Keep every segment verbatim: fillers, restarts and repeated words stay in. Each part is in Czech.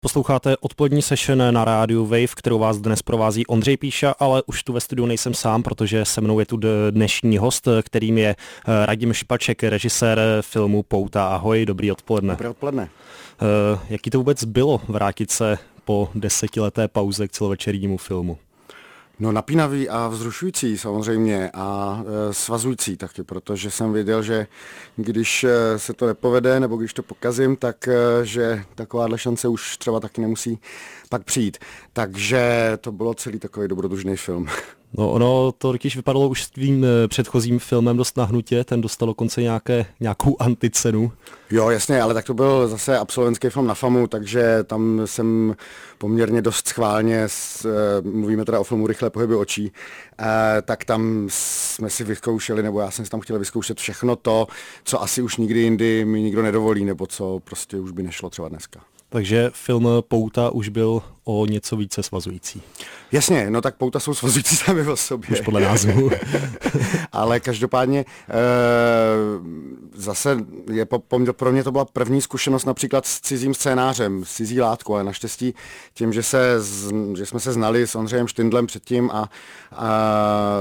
Posloucháte odpolední session na rádiu Wave, kterou vás dnes provází Ondřej Píša, ale už tu ve studiu nejsem sám, protože se mnou je tu dnešní host, kterým je Radim Špaček, režisér filmu Pouta. Ahoj, dobrý odpoledne. Dobré odpoledne. Uh, jaký to vůbec bylo vrátit se po desetileté pauze k celovečernímu filmu? No napínavý a vzrušující samozřejmě a e, svazující taky, protože jsem věděl, že když e, se to nepovede nebo když to pokazím, tak e, že takováhle šance už třeba taky nemusí pak přijít. Takže to bylo celý takový dobrodružný film. No ono to totiž vypadalo už s tvým předchozím filmem dost nahnutě, ten dostal dokonce nějaké, nějakou anticenu. Jo, jasně, ale tak to byl zase absolventský film na FAMu, takže tam jsem poměrně dost schválně, s, mluvíme teda o filmu Rychlé pohyby očí, eh, tak tam jsme si vyzkoušeli, nebo já jsem si tam chtěl vyzkoušet všechno to, co asi už nikdy jindy mi nikdo nedovolí, nebo co prostě už by nešlo třeba dneska. Takže film Pouta už byl o něco více svazující. Jasně, no tak pouta jsou svazující sami o sobě. Už podle názvu. Ale každopádně e, zase je po, pro mě to byla první zkušenost například s cizím scénářem, s cizí látkou, ale naštěstí tím, že, se, že jsme se znali s Ondřejem Štindlem předtím a, a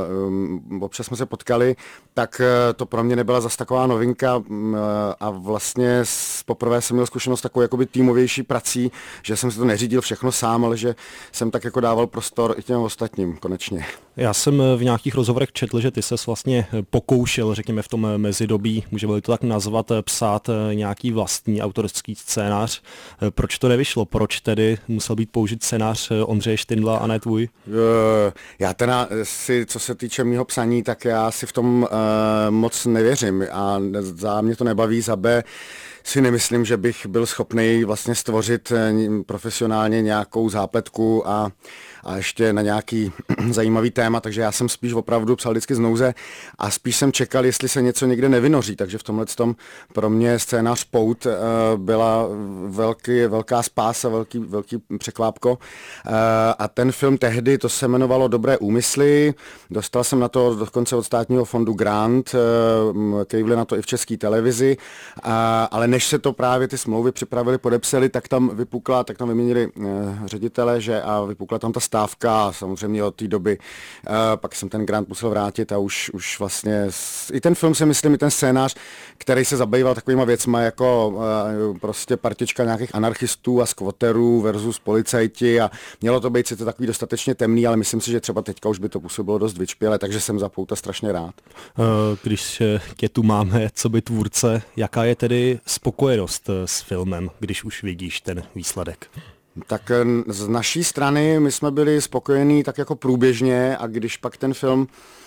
um, občas jsme se potkali, tak to pro mě nebyla zas taková novinka a vlastně poprvé jsem měl zkušenost takovou jakoby týmovější prací, že jsem si to neřídil všechno sám, ale že jsem tak jako dával prostor i těm ostatním konečně. Já jsem v nějakých rozhovorech četl, že ty ses vlastně pokoušel, řekněme v tom mezidobí, můžeme to tak nazvat, psát nějaký vlastní autorský scénář. Proč to nevyšlo? Proč tedy musel být použit scénář Ondřeje Štindla a ne tvůj? Já teda si, co se týče mýho psaní, tak já si v tom uh, moc nevěřím a za mě to nebaví, za B si nemyslím, že bych byl schopný vlastně stvořit profesionálně nějakou zápletku a, a ještě na nějaký zajímavý téma, takže já jsem spíš opravdu psal vždycky z nouze a spíš jsem čekal, jestli se něco někde nevynoří, takže v tomhle tom pro mě scénář Pout uh, byla velký, velká spása, velký, velký překvápko uh, a ten film tehdy, to se jmenovalo Dobré úmysly, dostal jsem na to dokonce od státního fondu grant, uh, kejvli na to i v České televizi, uh, ale než se to právě ty smlouvy připravili, podepsali, tak tam vypukla, tak tam vyměnili uh, ředitele, že a vypukla tam ta stávka a samozřejmě od té doby uh, pak jsem ten grant musel vrátit a už, už vlastně s, i ten film si myslím, i ten scénář, který se zabýval takovýma věcma jako uh, prostě partička nějakých anarchistů a skvoterů versus policajti a mělo to být sice takový dostatečně temný, ale myslím si, že třeba teďka už by to působilo dost vyčpěle, takže jsem za Pouta strašně rád. Uh, když tě tu máme, co by tvůrce, jaká je tedy spokojenost s filmem, když už vidíš ten výsledek? Tak z naší strany my jsme byli spokojení tak jako průběžně a když pak ten film uh,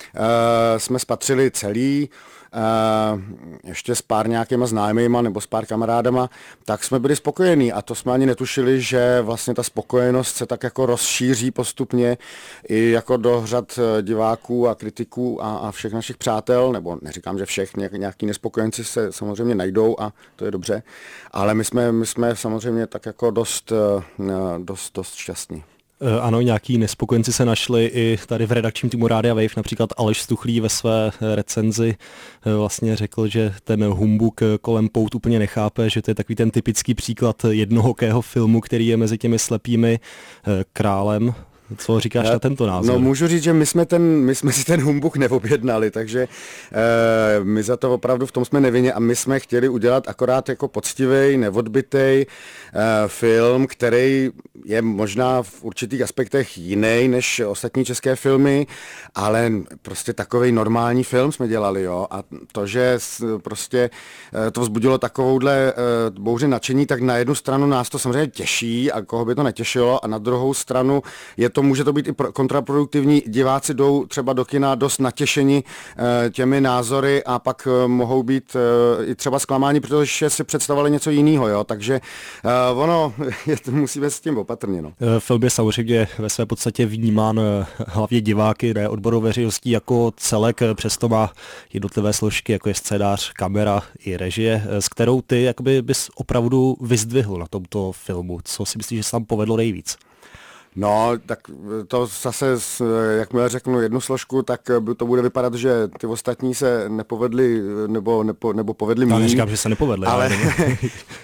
jsme spatřili celý, Uh, ještě s pár nějakýma známýma nebo s pár kamarádama, tak jsme byli spokojení a to jsme ani netušili, že vlastně ta spokojenost se tak jako rozšíří postupně i jako do řad diváků a kritiků a, a všech našich přátel, nebo neříkám, že všech, nějaký nespokojenci se samozřejmě najdou a to je dobře, ale my jsme, my jsme samozřejmě tak jako dost, dost, dost šťastní. Ano, nějaký nespokojenci se našli i tady v redakčním týmu Rádia Wave, například Aleš Stuchlý ve své recenzi vlastně řekl, že ten humbuk kolem Pout úplně nechápe, že to je takový ten typický příklad jednohokého filmu, který je mezi těmi slepými králem. Co říkáš na tento názor? No můžu říct, že my jsme, ten, my jsme si ten humbuk neobjednali, takže e, my za to opravdu v tom jsme nevinně a my jsme chtěli udělat akorát jako poctivý, neodbitej e, film, který je možná v určitých aspektech jiný než ostatní české filmy, ale prostě takovej normální film jsme dělali, jo, a to, že prostě e, to vzbudilo takovouhle e, bouři nadšení, tak na jednu stranu nás to samozřejmě těší a koho by to netěšilo a na druhou stranu je to, může to být i kontraproduktivní. Diváci jdou třeba do kina dost natěšeni e, těmi názory a pak e, mohou být e, i třeba zklamáni, protože si představovali něco jiného, jo, takže e, ono, je, musíme s tím opatrně, no. Film je samozřejmě ve své podstatě vnímán hlavně diváky, ne odborou veřejností jako celek, přesto má jednotlivé složky, jako je scénář, kamera i režie, s kterou ty jakoby bys opravdu vyzdvihl na tomto filmu. Co si myslíš, že se tam povedlo nejvíc? No, tak to zase, jakmile řeknu jednu složku, tak to bude vypadat, že ty ostatní se nepovedly, nebo, nepo, nebo povedly míň. Já neříkám, že se nepovedly. Ale,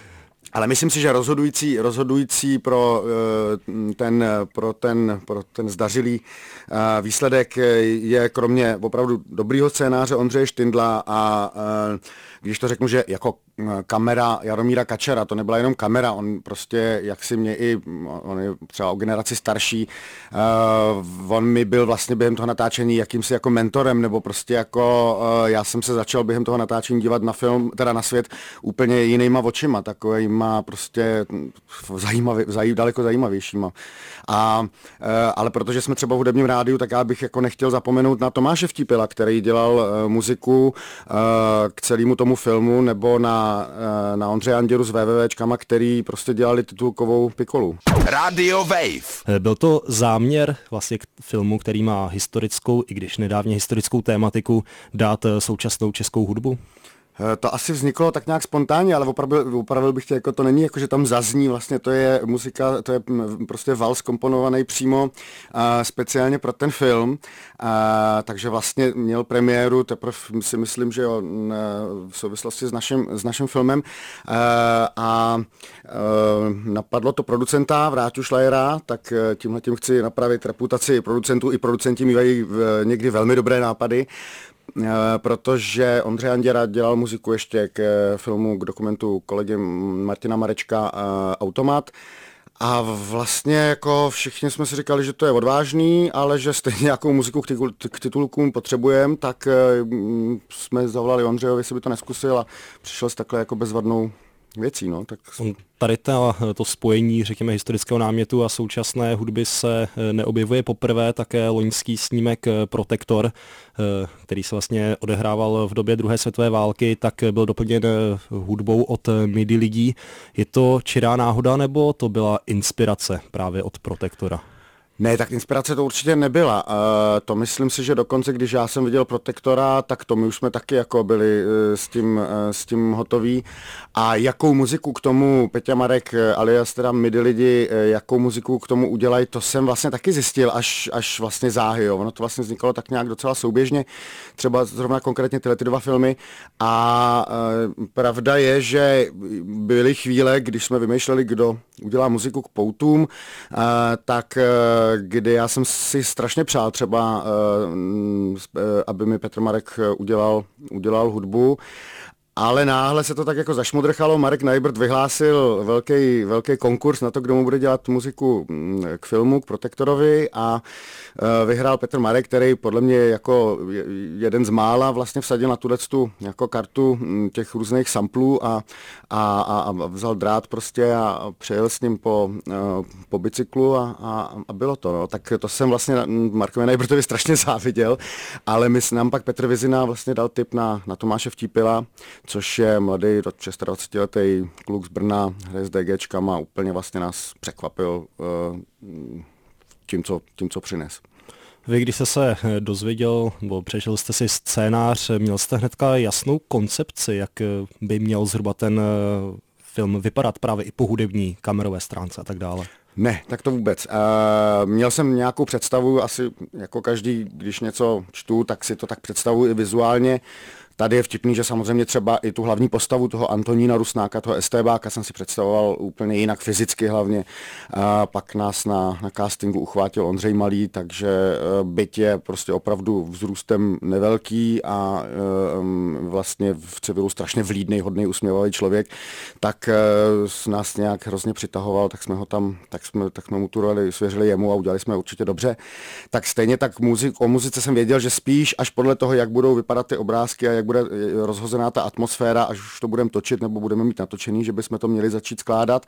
Ale myslím si, že rozhodující, rozhodující pro, ten, pro, ten, pro ten zdařilý výsledek je kromě opravdu dobrýho scénáře Ondřeje Štindla a když to řeknu, že jako kamera Jaromíra Kačera, to nebyla jenom kamera, on prostě, jak si mě i, on je třeba o generaci starší, uh, on mi byl vlastně během toho natáčení jakýmsi jako mentorem, nebo prostě jako, uh, já jsem se začal během toho natáčení dívat na film, teda na svět úplně jinýma očima, takovýma prostě zajímavý, zaj, daleko zajímavějšíma. A, uh, ale protože jsme třeba v hudebním rádiu, tak já bych jako nechtěl zapomenout na Tomáše Vtípila, který dělal uh, muziku uh, k celému tomu filmu, nebo na na Ondřeje Anděru s VVVčkama, který prostě dělali titulkovou pikolu. Radio Wave. Byl to záměr vlastně k filmu, který má historickou, i když nedávně historickou tématiku, dát současnou českou hudbu? To asi vzniklo tak nějak spontánně, ale opravil, opravil bych tě, jako to není, jako že tam zazní, vlastně to je muzika, to je prostě vals komponovaný přímo uh, speciálně pro ten film, uh, takže vlastně měl premiéru, teprve si myslím, že jo, v souvislosti s naším, s naším filmem uh, a uh, napadlo to producenta Vráťu Šlajera, tak tímhle tím chci napravit reputaci producentů, i producenti mývají někdy velmi dobré nápady, protože Ondřej Anděra dělal muziku ještě k filmu, k dokumentu kolegy Martina Marečka Automat. A vlastně jako všichni jsme si říkali, že to je odvážný, ale že stejně nějakou muziku k titulkům potřebujeme, tak jsme zavolali Ondřejovi, jestli by to neskusil a přišel s takhle jako bezvadnou věcí, no, tak... Tady ta, to spojení, řekněme, historického námětu a současné hudby se neobjevuje poprvé, také loňský snímek Protektor, který se vlastně odehrával v době druhé světové války, tak byl doplněn hudbou od MIDI lidí. Je to čirá náhoda, nebo to byla inspirace právě od Protektora? Ne, tak inspirace to určitě nebyla. Uh, to myslím si, že dokonce, když já jsem viděl Protektora, tak to my už jsme taky jako byli uh, s tím, uh, s tím hotoví. A jakou muziku k tomu Peťa Marek alias teda MIDI lidi, uh, jakou muziku k tomu udělají, to jsem vlastně taky zjistil až, až vlastně záhy. Jo. Ono to vlastně vznikalo tak nějak docela souběžně, třeba zrovna konkrétně tyhle ty dva filmy. A uh, pravda je, že byly chvíle, když jsme vymýšleli, kdo udělá muziku k poutům, uh, tak uh, kdy já jsem si strašně přál třeba, aby mi Petr Marek udělal, udělal hudbu, ale náhle se to tak jako zašmudrchalo. Marek Najbrt vyhlásil velký, velký konkurs na to, kdo mu bude dělat muziku k filmu, k Protektorovi a vyhrál Petr Marek, který podle mě jako jeden z mála vlastně vsadil na tuto jako kartu těch různých samplů a, a, a vzal drát prostě a přejel s ním po, po bicyklu a, a, a bylo to. No. Tak to jsem vlastně Markovi Najbrtovi strašně záviděl, ale my nám pak Petr Vizina vlastně dal tip na, na Tomáše Vtípila, což je mladý dvacetišestiletý kluk z Brna, hraje s DGčkama, úplně vlastně nás překvapil uh, tím, co, tím, co přines. Vy, když jste se dozvěděl, nebo přečetl jste si scénář, měl jste hnedka jasnou koncepci, jak by měl zhruba ten film vypadat právě i po hudební, kamerové stránce a tak dále? Ne, tak to vůbec. Uh, měl jsem nějakou představu, asi jako každý, když něco čtu, tak si to tak představuji i vizuálně. Tady je vtipný, že samozřejmě třeba i tu hlavní postavu toho Antonína Rusnáka, toho estébáka jsem si představoval úplně jinak, fyzicky hlavně. A pak nás na, na castingu uchvátil Ondřej Malý, takže byť je prostě opravdu vzrůstem nevelký a um, vlastně v civilu strašně vlídnej, hodnej, usměvavý člověk, tak uh, nás nějak hrozně přitahoval, tak jsme ho tam, tak jsme, tak jsme mu tu roli svěřili jemu a udělali jsme určitě dobře. Tak stejně tak muzik, o muzice jsem věděl, že spíš až podle toho, jak budou vypadat ty obrázky a jak bude rozhozená ta atmosféra, až už to budeme točit nebo budeme mít natočený, že bychom to měli začít skládat.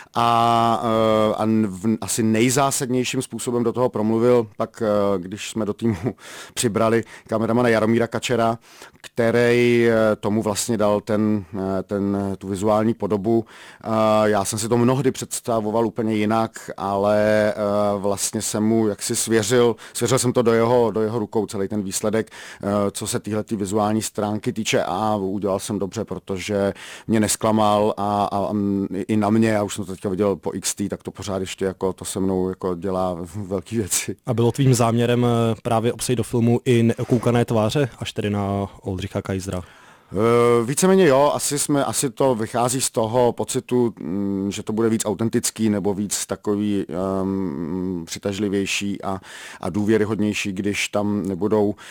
A, a v, asi nejzásadnějším způsobem do toho promluvil, pak když jsme do týmu přibrali kameramana Jaromíra Kačera, který tomu vlastně dal ten, ten, tu vizuální podobu. Já jsem si to mnohdy představoval úplně jinak, ale vlastně jsem mu jaksi svěřil, svěřil jsem to do jeho, do jeho rukou, celý ten výsledek, co se týhletý vizuální stránky týče a udělal jsem dobře, protože mě nesklamal a, a, a i na mě, já už jsem to teďka viděl po X T, tak to pořád ještě jako to se mnou jako dělá velký věci. A bylo tvým záměrem právě obsejít do filmu i neokoukané tváře, až tedy na Oldřicha Kaisera? Víceméně jo, asi, jsme, asi to vychází z toho pocitu, že to bude víc autentický nebo víc takový um, přitažlivější a, a důvěryhodnější, když tam nebudou, uh,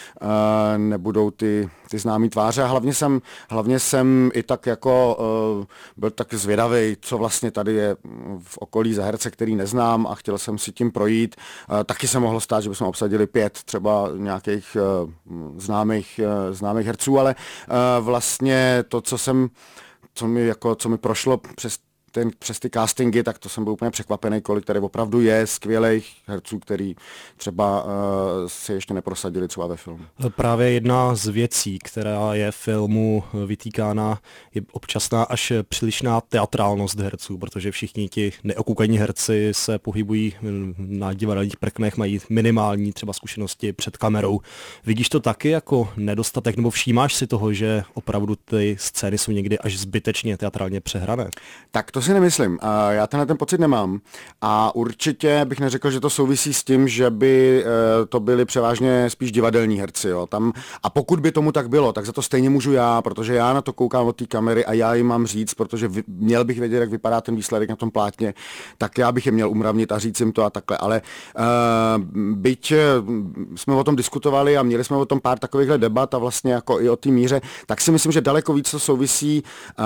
nebudou ty, ty známý tváře. A hlavně jsem, hlavně jsem i tak jako uh, byl tak zvědavý, co vlastně tady je v okolí za herce, který neznám a chtěl jsem si tím projít. Uh, taky se mohlo stát, že bychom obsadili pět třeba nějakých uh, známých, uh, známých herců, ale uh, vlastně to, co jsem, co mi, jako, co mi prošlo přes, ten, přes ty castingy, tak to jsem byl úplně překvapený, kolik tady opravdu je skvělých herců, který třeba uh, se ještě neprosadili třeba ve filmu. Právě jedna z věcí, která je filmu vytýkána, je občasná až přílišná teatrálnost herců, protože všichni ti neokoukaní herci se pohybují na divadelních prknech, mají minimální třeba zkušenosti před kamerou. Vidíš to taky jako nedostatek, nebo všímáš si toho, že opravdu ty scény jsou někdy až zbytečně teatrálně přehrané? Tak to To si nemyslím. Já tenhle ten pocit nemám. A určitě bych neřekl, že to souvisí s tím, že by to byli převážně spíš divadelní herci. Jo. Tam, a pokud by tomu tak bylo, tak za to stejně můžu já, protože já na to koukám od té kamery a já jim mám říct, protože vy, měl bych vědět, jak vypadá ten výsledek na tom plátně, tak já bych je měl umravnit a říct jim to a takhle. Ale uh, byť jsme o tom diskutovali a měli jsme o tom pár takovýchhle debat a vlastně jako i o té míře, tak si myslím, že daleko víc to souvisí uh,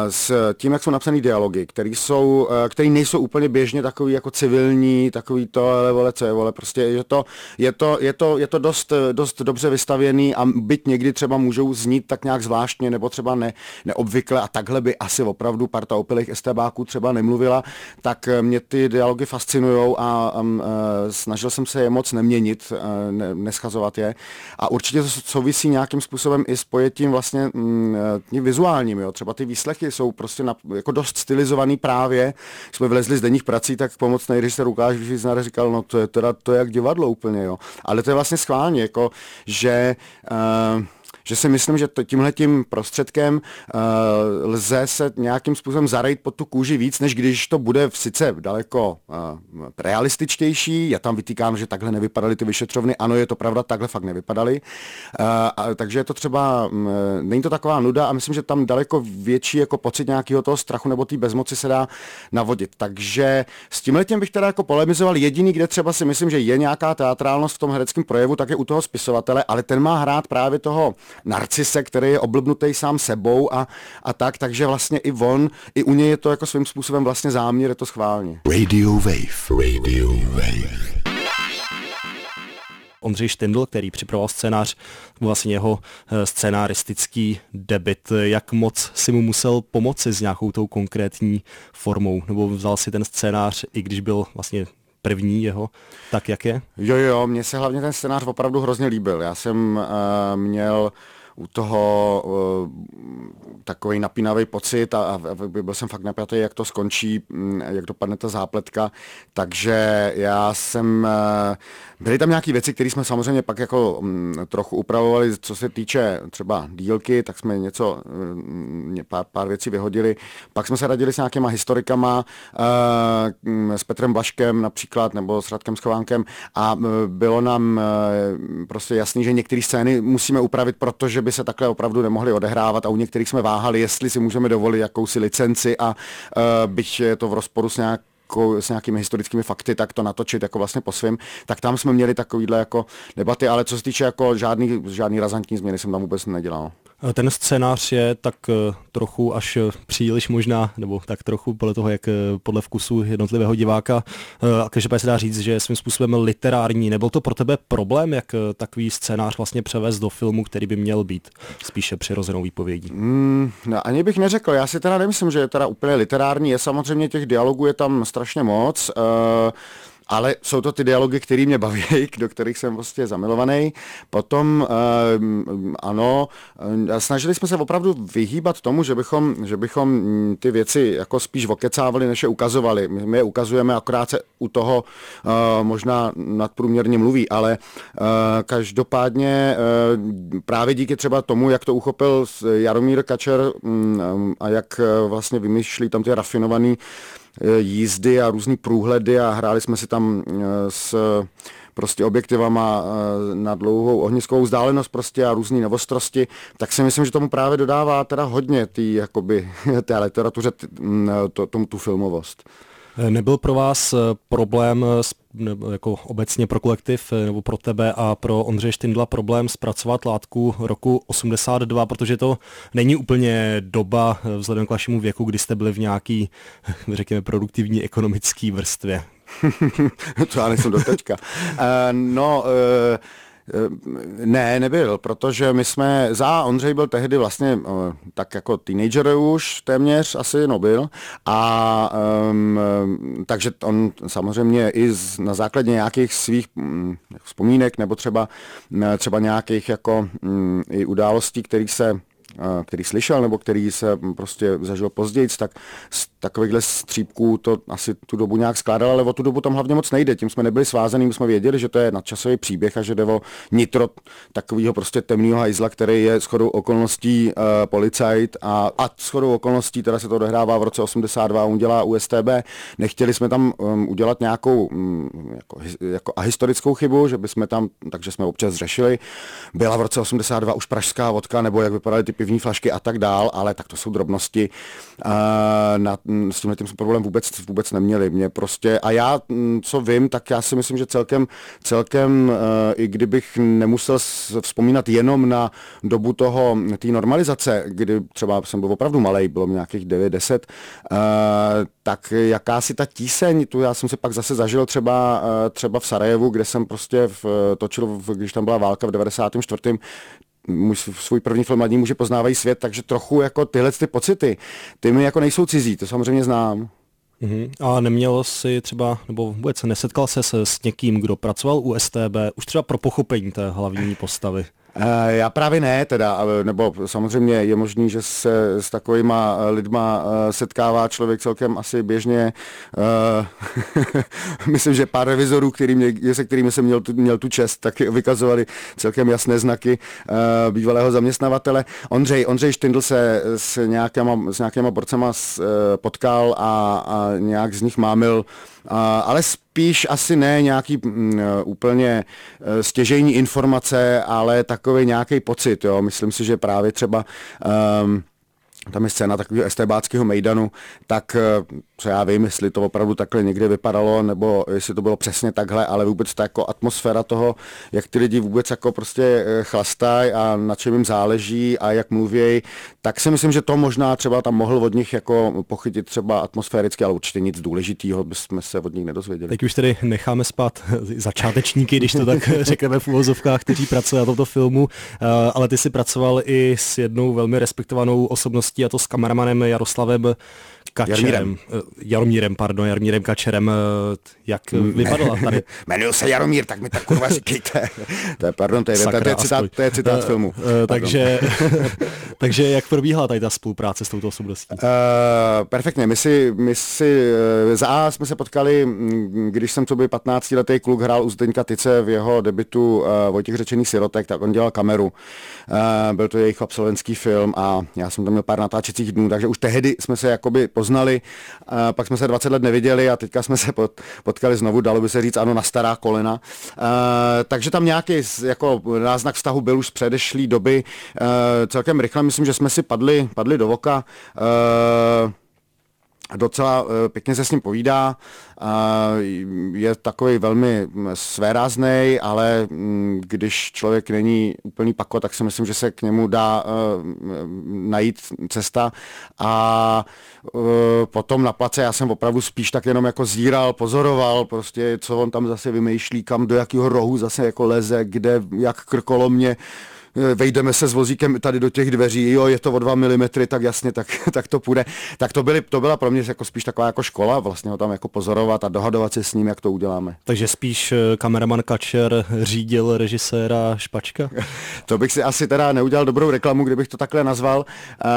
s tím, jak jsou napsaný dialogy, který jsou, který nejsou úplně běžně takový jako civilní, takový to, ale vole, co je, vole, prostě je to, je to, je to, je to dost, dost dobře vystavěný a byť někdy třeba můžou znít tak nějak zvláštně nebo třeba ne, neobvykle a takhle by asi opravdu parta opilých estébáků třeba nemluvila, tak mě ty dialogy fascinujou a, a, a snažil jsem se je moc neměnit, ne, neschazovat je a určitě to souvisí nějakým způsobem i s pojetím vlastně m, tím vizuálním, jo, třeba ty výslechy jsou prostě na, jako dost stylizovaný právě, jsme vylezli z denních prací, tak pomocný režisér Lukáš Víznar říkal, no to je teda to je jak divadlo úplně, jo. Ale to je vlastně schválně, jako, že uh, že si myslím, že tímhletím prostředkem uh, lze se nějakým způsobem zarejt pod tu kůži víc, než když to bude v sice daleko uh, realističtější. Já tam vytýkám, že takhle nevypadaly ty vyšetřovny. Ano, je to pravda, takhle fakt nevypadaly. Uh, a, takže je to třeba, um, není to taková nuda a myslím, že tam daleko větší jako pocit nějakého toho strachu nebo té bezmoci se dá navodit. Takže s tímhletím bych teda jako polemizoval. Jediný, kde třeba si myslím, že je nějaká teatrálnost v tom hereckém projevu, tak je u toho spisovatele, ale ten má hrát právě toho narcise, který je oblbnutý sám sebou a, a tak, takže vlastně i on, i u něj je to jako svým způsobem vlastně záměr, je to schválně. Radio Wave, Radio Wave. Ondřej Štindl, který připravoval scénář, vlastně jeho scénaristický debut, jak moc si mu musel pomoci s nějakou tou konkrétní formou, nebo vzal si ten scénář, i když byl vlastně první jeho, tak jak je? Jo, jo, mně se hlavně ten scénář opravdu hrozně líbil. Já jsem uh, měl u toho uh, takový napínavý pocit a, a byl jsem fakt napjatý, jak to skončí, jak dopadne ta zápletka, takže já jsem, uh, byly tam nějaké věci, které jsme samozřejmě pak jako um, trochu upravovali, co se týče třeba dílky, tak jsme něco, um, pár, pár věcí vyhodili, pak jsme se radili s nějakýma historikama, uh, s Petrem Blaškem například, nebo s Radkem Schovánkem a uh, bylo nám uh, prostě jasný, že některé scény musíme upravit, protože by se takhle opravdu nemohly odehrávat a u některých jsme váhali, jestli si můžeme dovolit jakousi licenci a uh, byť je to v rozporu s nějak s nějakými historickými fakty, tak to natočit jako vlastně po svým, tak tam jsme měli takovýhle jako debaty, ale co se týče jako žádný, žádný razantní změny jsem tam vůbec nedělal. Ten scénář je tak trochu až příliš možná, nebo tak trochu podle toho, jak podle vkusu jednotlivého diváka, a každopádně se dá říct, že je svým způsobem literární. Nebyl to pro tebe problém, jak takový scénář vlastně převést do filmu, který by měl být spíše přirozenou výpovědí? Mm, no, ani bych neřekl, já si teda nemyslím, že je teda úplně literární, je samozřejmě těch dialogů je tam strašně moc, uh, ale jsou to ty dialogy, které mě baví, do kterých jsem vlastně zamilovaný. Potom uh, ano, uh, snažili jsme se opravdu vyhýbat tomu, že bychom, že bychom ty věci jako spíš okecávali, než je ukazovali. My, my je ukazujeme, akorát se u toho uh, možná nadprůměrně mluví, ale uh, každopádně uh, právě díky třeba tomu, jak to uchopil Jaromír Kačer um, a jak uh, vlastně vymýšlí tam ty rafinovaný jízdy a různý průhledy a hráli jsme si tam s prostě objektivama na dlouhou ohniskovou vzdálenost prostě a různý novostrosti, tak si myslím, že tomu právě dodává teda hodně tý, jakoby, té literatuře to, tomu tu filmovost. Nebyl pro vás problém, nebo jako obecně pro kolektiv, nebo pro tebe a pro Ondřeje Štindla problém zpracovat látku roku osmdesát dva, protože to není úplně doba vzhledem k vašemu věku, kdy jste byli v nějaký, řekněme, produktivní ekonomické vrstvě? To já nejsem do teďka. Uh, no... Uh... Ne, nebyl, protože my jsme, za Ondřej byl tehdy vlastně tak jako teenager už téměř asi, no byl, a um, takže on samozřejmě i z, na základě nějakých svých um, vzpomínek nebo třeba, třeba nějakých jako um, i událostí, kterých se který slyšel, nebo který se prostě zažil později, tak z takovýchhle střípků to asi tu dobu nějak skládal, ale o tu dobu tam hlavně moc nejde. Tím jsme nebyli svázaný, my jsme věděli, že to je nadčasový příběh a že jde o nitro takového prostě temného hajzla, který je shodou okolností uh, policajt a, a shodou okolností teda se to odehrává v roce osmdesát dva, on dělá U S T B. Nechtěli jsme tam um, udělat nějakou um, jako, jako ahistorickou chybu, že bychom tam, takže jsme občas řešili. Byla v roce osmdesát dva už pražská vodka, nebo jak vypadaly ty pivní flašky a tak dál, ale tak to jsou drobnosti. Uh, na, s tímhle tím jsme problém vůbec, vůbec neměli. Mě prostě, a já, co vím, tak já si myslím, že celkem, celkem uh, i kdybych nemusel vzpomínat jenom na dobu toho, té normalizace, kdy třeba jsem byl opravdu malej, bylo mi nějakých devět deset, uh, tak jakási ta tíseň, tu já jsem si pak zase zažil třeba, uh, třeba v Sarajevu, kde jsem prostě v, točil, v, když tam byla válka v devadesátém čtvrtém můj svůj první film Mladí muži poznávají svět, takže trochu jako tyhle ty pocity, ty mi jako nejsou cizí, to samozřejmě znám. Uhum. A neměl jsi třeba, nebo vůbec nesetkal se s někým, kdo pracoval u S T B, už třeba pro pochopení té hlavní postavy? Já právě ne, teda, nebo samozřejmě je možný, že se s takovýma lidma setkává člověk celkem asi běžně. Myslím, že pár revizorů, který mě, se kterými jsem měl tu, měl tu čest, tak vykazovali celkem jasné znaky bývalého zaměstnavatele. Ondřej, Ondřej Štindl se s nějakýma, s nějakýma borcema potkal a, a nějak z nich mámil, ale spíš asi ne nějaký m, úplně stěžejní informace, ale takový nějaký pocit, jo. Myslím si, že právě třeba um, tam je scéna takového estébáckého mejdanu, tak co já vím, jestli to opravdu takhle někde vypadalo, nebo jestli to bylo přesně takhle, ale vůbec ta jako atmosféra toho, jak ty lidi vůbec jako prostě chlastají a na čem jim záleží a jak mluvějí, tak si myslím, že to možná třeba tam mohl od nich jako pochytit třeba atmosféricky, ale určitě nic důležitého bychom se od nich nedozvěděli. Teď už tedy necháme spát začátečníky, když to tak řekneme v uvozovkách, kteří pracují na tomto filmu, ale ty jsi pracoval i s jednou velmi respektovanou osobností, a to s kameramanem Jaroslavem Kačerem. Jaromírem. Jaromírem, pardon, Jaromírem Kačerem. Jak vypadala tady? Jmenuji se Jaromír, tak mi tak kurva říkejte. To je, pardon, to je, Sakra, to je citát, to je citát uh, filmu. Uh, takže, takže jak probíhala tady ta spolupráce s touto osobností? Uh, perfektně. My si, my si uh, za A jsme se potkali, když jsem co byl patnáctiletý kluk, hrál u Zdeňka Tyce v jeho debutu uh, Vojtěch Řečený sirotek, tak on dělal kameru. Uh, byl to jejich absolventský film a já jsem tam měl pár natáčecích dnů, takže už tehdy jsme se jakoby poznali, uh, pak jsme se dvacet let neviděli a teďka jsme se pot, potkali znovu, dalo by se říct, ano, na stará kolena. Uh, takže tam nějaký jako náznak vztahu byl už z předešlý doby. Uh, celkem rychle, myslím, že jsme si padli, padli do voka. Uh, Docela pěkně se s ním povídá, je takový velmi svéráznej, ale když člověk není úplný pako, tak si myslím, že se k němu dá najít cesta a potom na place já jsem opravdu spíš tak jenom jako zíral, pozoroval, prostě co on tam zase vymýšlí, kam do jakého rohu zase jako leze, kde, jak krkolomně vejdeme se s vozíkem tady do těch dveří, jo, je to o dva milimetry, tak jasně, tak, tak to půjde. Tak to, byly, to byla pro mě jako spíš taková jako škola, vlastně ho tam jako pozorovat a dohadovat se s ním, jak to uděláme. Takže spíš kameraman Kačer řídil režiséra Špačka? To bych si asi teda neudělal dobrou reklamu, kdybych to takhle nazval, uh,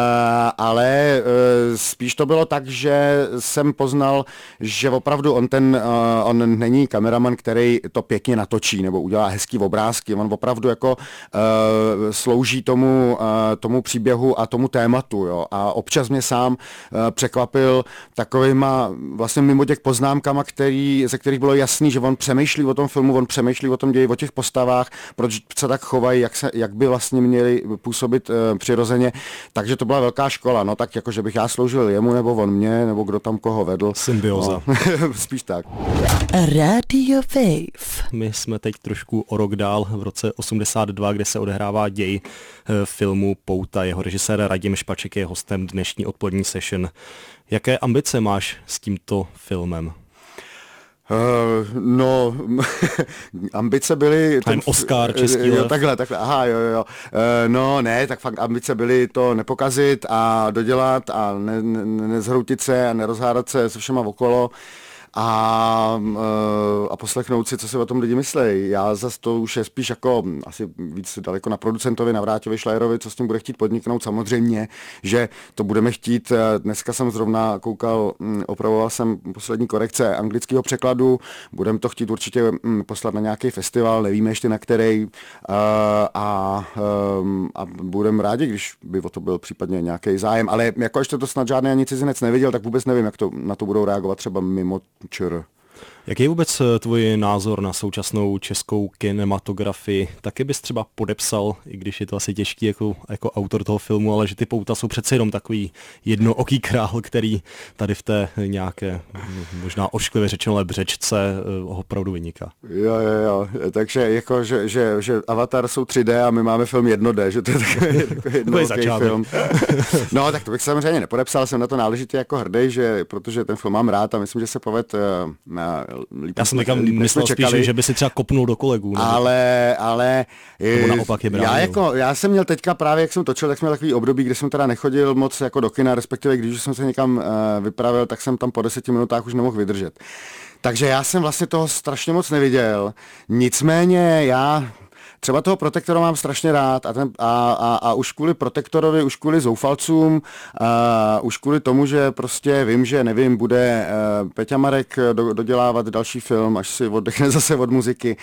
ale uh, spíš to bylo tak, že jsem poznal, že opravdu on ten, uh, on není kameraman, který to pěkně natočí nebo udělá hezký obrázky, on opravdu jako uh, slouží tomu, uh, tomu příběhu a tomu tématu, jo. A občas mě sám uh, překvapil takovýma vlastně mimo těch poznámkama, který, ze kterých bylo jasný, že on přemýšlí o tom filmu, on přemýšlí o tom ději, o těch postavách, proč se tak chovají, jak, se, jak by vlastně měli působit uh, přirozeně. Takže to byla velká škola, no tak jako, že bych já sloužil jemu, nebo on mě, nebo kdo tam koho vedl. Symbioza. No, spíš tak. Radio Wave. My jsme teď trošku o rok dál v roce osmdesát dva, kde se odehrává děj filmu Pouta. Jeho režisér Radim Špaček je hostem dnešní odpolední session. Jaké ambice máš s tímto filmem? Uh, no, ambice byly... Ten Oscar, český jo, lev. Takhle, takhle, aha, jo, jo. Uh, no, ne, tak fakt ambice byly to nepokazit a dodělat a ne, ne, nezhroutit se a nerozhádat se se všema okolo. A, a poslechnout si, co si o tom lidi myslejí. Já zase to už je spíš jako asi víc daleko na producentovi, na Vráťovi Šlajerovi, co s tím bude chtít podniknout. Samozřejmě, že to budeme chtít. Dneska jsem zrovna koukal, opravoval jsem poslední korekce anglického překladu, budeme to chtít určitě poslat na nějaký festival, nevíme ještě na který, a, a, a budeme rádi, když by o to byl případně nějaký zájem, ale jako ještě to snad žádný ani cizinec neviděl, tak vůbec nevím, jak to na to budou reagovat třeba mimo ČR. Jaký je vůbec tvůj názor na současnou českou kinematografii? Taky bys třeba podepsal, i když je to asi těžký jako, jako autor toho filmu, ale že ty Pouta jsou přece jenom takový jednooký král, který tady v té nějaké, možná ošklivě řečeno, lebřečce opravdu vyniká. Jo, jo, jo. Takže jako, že, že, že Avatar jsou tři dé a my máme film jedno dé, že to je takový, takový jednooký film. No, tak to bych samozřejmě nepodepsal, jsem na to náležitě jako hrdý, že, protože ten film mám rád a myslím, že se poved na Líp, já jsem někam myslel spíš, že by si třeba kopnul do kolegů. Nebo... Ale, ale naopak je já, jako, já jsem měl teďka právě, jak jsem točil, tak jsem měl takový období, kdy jsem teda nechodil moc jako do kina, respektive když jsem se někam uh, vypravil, tak jsem tam po deseti minutách už nemohl vydržet. Takže já jsem vlastně toho strašně moc neviděl. Nicméně já... Třeba toho Protektora mám strašně rád a, ten, a, a, a už kvůli Protektorovi, už kvůli zoufalcům, a už kvůli tomu, že prostě vím, že nevím, bude uh, Peťa Marek do, dodělávat další film, až si oddechne zase od muziky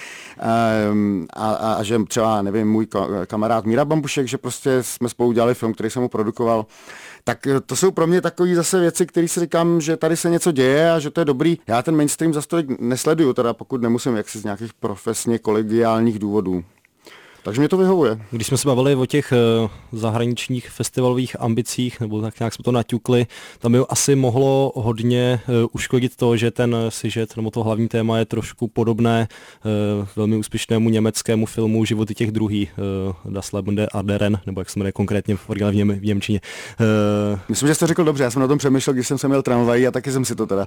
um, a, a, a že třeba, nevím, můj kamarád Míra Bambušek, že prostě jsme spolu udělali film, který jsem mu produkoval. Tak to jsou pro mě takové zase věci, které si říkám, že tady se něco děje a že to je dobrý. Já ten mainstream zase tolik nesleduju, teda pokud nemusím jaksi z nějakých profesně kolegiálních důvodů. Takže mě to vyhovuje. Když jsme se bavili o těch uh, zahraničních festivalových ambicích, nebo tak nějak jsme to naťukli, tam by asi mohlo hodně uh, uškodit to, že ten sižet, nebo to hlavní téma je trošku podobné uh, velmi úspěšnému německému filmu Životy těch druhý, uh, Das Leben der Anderen, nebo jak se jmenuje konkrétně v originále v, něm, v němčině. Uh, Myslím, že jsi to řekl dobře, já jsem na tom přemýšlel, když jsem se měl tramvají a taky jsem si to teda.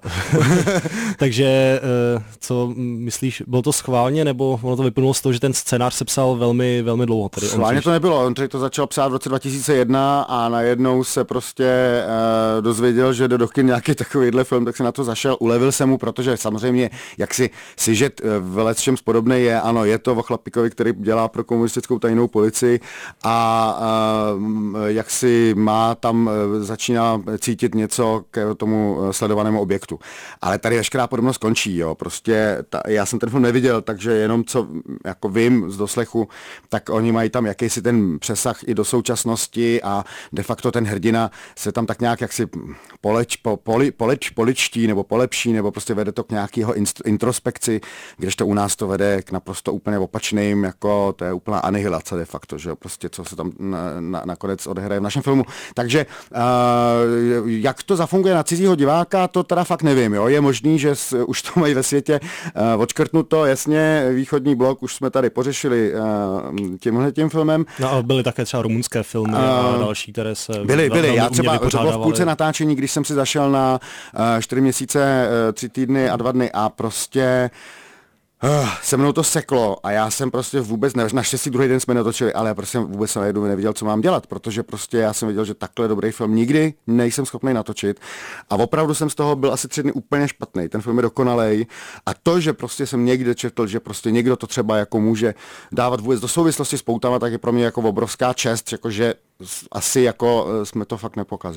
Takže uh, co myslíš, bylo to schválně, nebo ono to vyplnulo z toho, že ten scénář se psal velmi velmi dlouho. Tedy Schválně to nebylo, on to začal psát v roce dva tisíce jedna a najednou se prostě uh, dozvěděl, že jde do kin nějaký takovýhle film, tak se na to zašel, ulevil se mu, protože samozřejmě, jak si sižet v lecčem podobný je, ano, je to o chlapíkovi, který dělá pro komunistickou tajnou policii a uh, jak si má tam, uh, začíná cítit něco k tomu sledovanému objektu. Ale tady veškerá podobnost končí, jo, prostě ta, já jsem ten film neviděl, takže jenom co jako vím z doslechu, tak oni mají tam jakýsi ten přesah i do současnosti a de facto ten hrdina se tam tak nějak jaksi poleč, po, poli, poleč, poličtí nebo polepší, nebo prostě vede to k nějakého introspekci, kdežto u nás to vede k naprosto úplně opačným, jako to je úplná anihilace de facto, že jo, prostě co se tam na, na, nakonec odehraje v našem filmu. Takže uh, jak to zafunguje na cizího diváka, to teda fakt nevím, jo, je možný, že s, už to mají ve světě uh, odškrtnuto, jasně, východní blok už jsme tady pořešili uh, tímhle tím filmem. No a byly také třeba rumunské filmy uh, a další, které se byly, byly. Já třeba to bylo v půlce natáčení, když jsem si zašel na uh, čtyři měsíce, uh, tři týdny a dva dny a prostě Uh, se mnou to seklo a já jsem prostě vůbec, ne, naštěstí druhý den jsme netočili, ale já prostě vůbec najednou nevěděl, co mám dělat, protože prostě já jsem věděl, že takhle dobrý film nikdy nejsem schopný natočit a opravdu jsem z toho byl asi tři dny úplně špatný. Ten film je dokonalej a to, že prostě jsem někde četl, že prostě někdo to třeba jako může dávat vůbec do souvislosti s Poutama, tak je pro mě jako obrovská čest, jakože asi jako jsme to fakt nepokazili.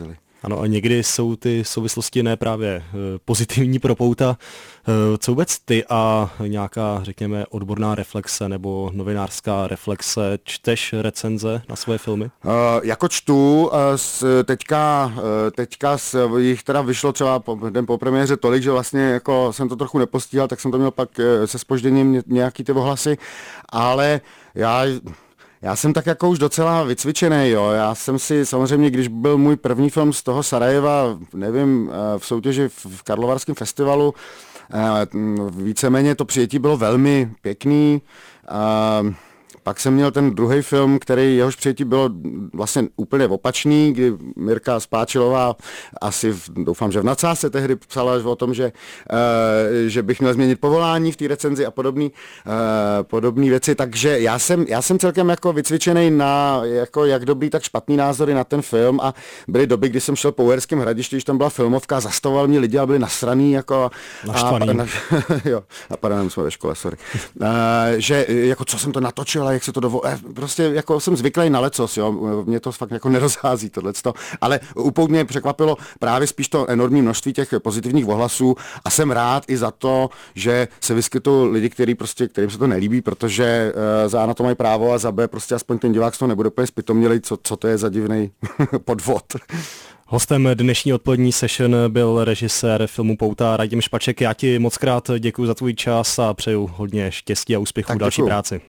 Ano, a někdy jsou ty souvislosti ne právě pozitivní pro Pouta. Co vůbec ty a nějaká, řekněme, odborná reflexe nebo novinářská reflexe, čteš recenze na svoje filmy? Uh, jako čtu, uh, s, teďka, uh, teďka s, jich teda vyšlo třeba po, den po premiéře tolik, že vlastně jako jsem to trochu nepostíhal, tak jsem to měl pak uh, se zpožděním nějaký ty ohlasy, ale já... Já jsem tak jako už docela vycvičený, jo. Já jsem si samozřejmě, když byl můj první film z toho Sarajeva, nevím, v soutěži v Karlovarském festivalu, víceméně to přijetí bylo velmi pěkný. Pak jsem měl ten druhý film, který jehož přijetí bylo vlastně úplně opačný, kdy Mirka Spáčilová asi, doufám, že v nadsázce tehdy psala o tom, že, uh, že bych měl změnit povolání v té recenzi a podobné uh, podobný věci, takže já jsem, já jsem celkem jako vycvičený na jako jak dobrý, tak špatný názory na ten film a byly doby, kdy jsem šel po Uherském Hradišti, když tam byla filmovka, zastavoval mě lidi a byli nasraný jako... Naštvaný. A, na, jo, a pardon, jsme ve škole, sorry. Uh, že jako co jsem to natočil, jak se to dovolí, prostě jako jsem zvyklý na lecos, jo, mě to fakt jako nerozhází tohleto, ale úplně mě překvapilo právě spíš to enormní množství těch pozitivních ohlasů a jsem rád i za to, že se vyskytují lidi, který prostě, kterým se to nelíbí, protože uh, za A na to mají právo a za B prostě aspoň ten divák z toho nebude úplně zpytomělej, co, co to je za divný podvod. Hostem dnešní odpolední session byl režisér filmu Pouta Radim Špaček. Já ti moc krát děkuji za tvůj čas a přeju hodně štěstí a úspěchu v další práci.